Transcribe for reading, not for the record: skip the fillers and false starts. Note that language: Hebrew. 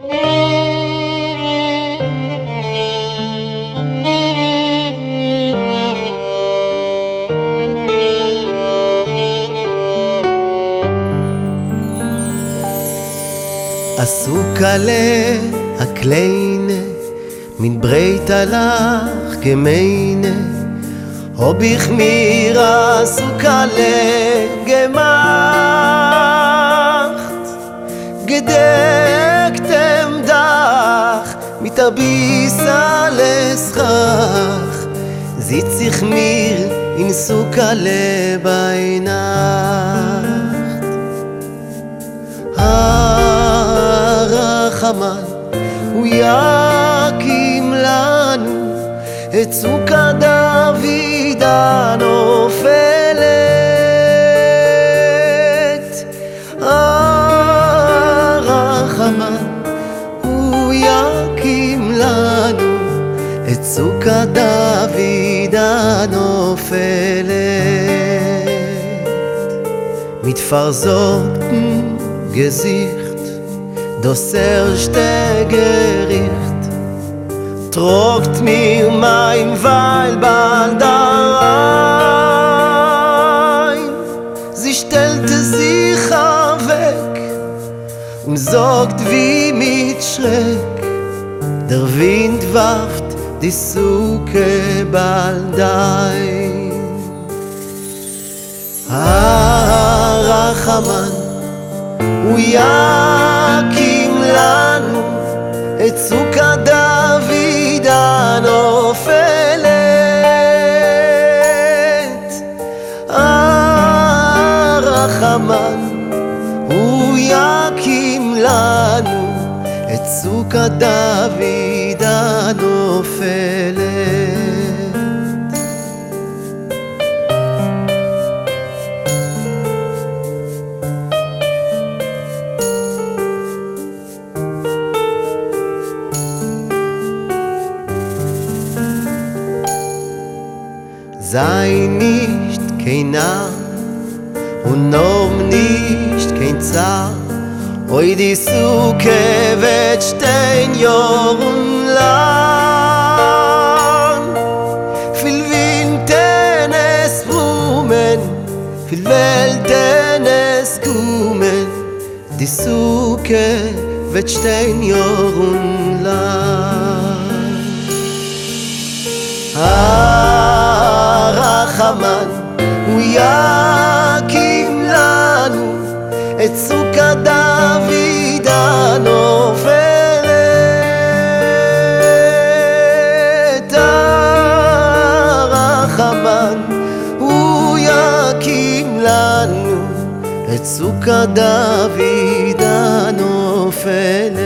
Asukale a kleine min breitalach gemeine ob ich mir asukale gemacht gedektem dach mit abisaleschach sitz ich mir in sukale bei nacht הרחמן הוא יקים לנו את סוכת דוד הנופלת הרחמן הוא יקים לנו את סוכת דוד הנופלת מתפרזות Gesicht das erste Gericht trockt mir mein Weil bald ein. Sie stellte sich weg und sagt wie mit Schreck, der Wind warft die Suke bald ein. הרחמן הוא יקים לנו את סוכת דוד הנופלת הרחמן הוא יקים לנו את סוכת דוד הנופלת Sei nicht kein Narr und noch nicht kein Zar. Oi die Suke wird stehen jahrelang. Viel Wind es brummen, viel Welt es kommen. Die Suke wird stehen jahrelang. הרחמן הוא יקים לנו את סוכת דוד הנופלת הרחמן הוא יקים לנו את סוכת דוד הנופלת